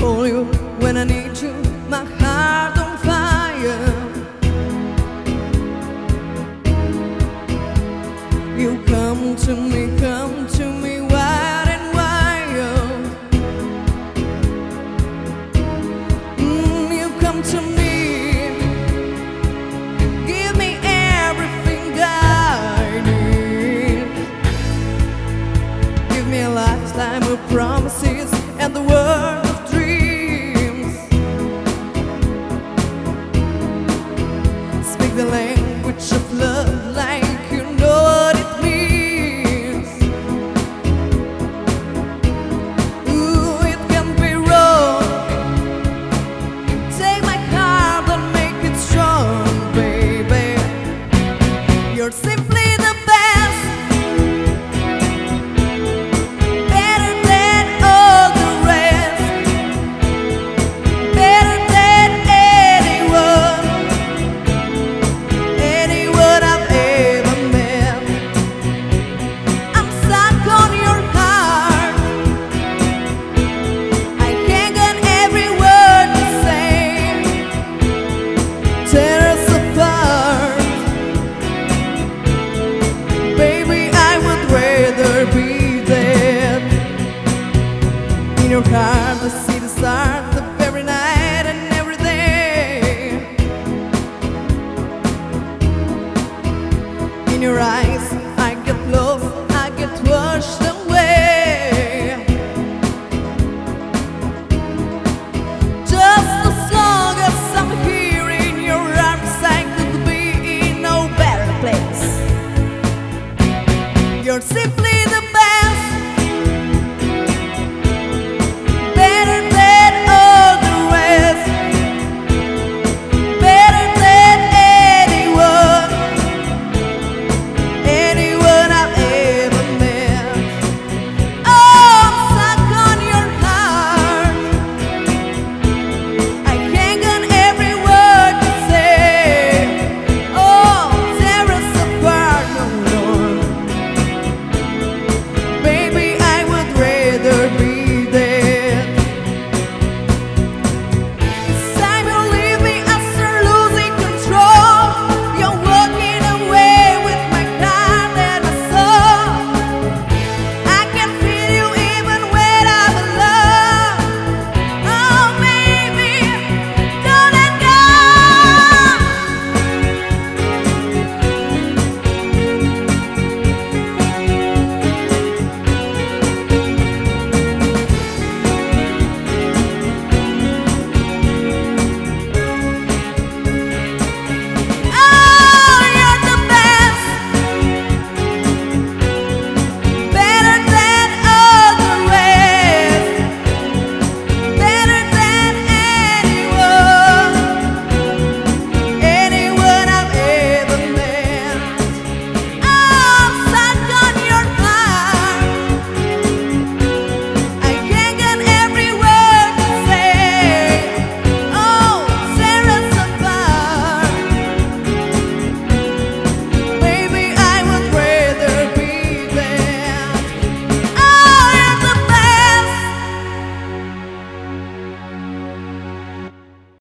call you when I need you, my heart on fire. You come to me wide and wild. You come to me, give me everything I need. Give me a lifetime of promises and the world of dreams. Speak the language of love like you know what it means. Ooh, it can be wrong. Take my heart and make it strong, baby. You're simply the best, better than all the rest, better than anyone I've ever met. I'm stuck on your heart. I hang on every word you say. Tear us apart, baby. I would rather be dead. In your heart I see the stars of every night and every day. In your eyes I get lost, I get washed away. Just as long as I'm here in your arms, I could be in no better place. You're simply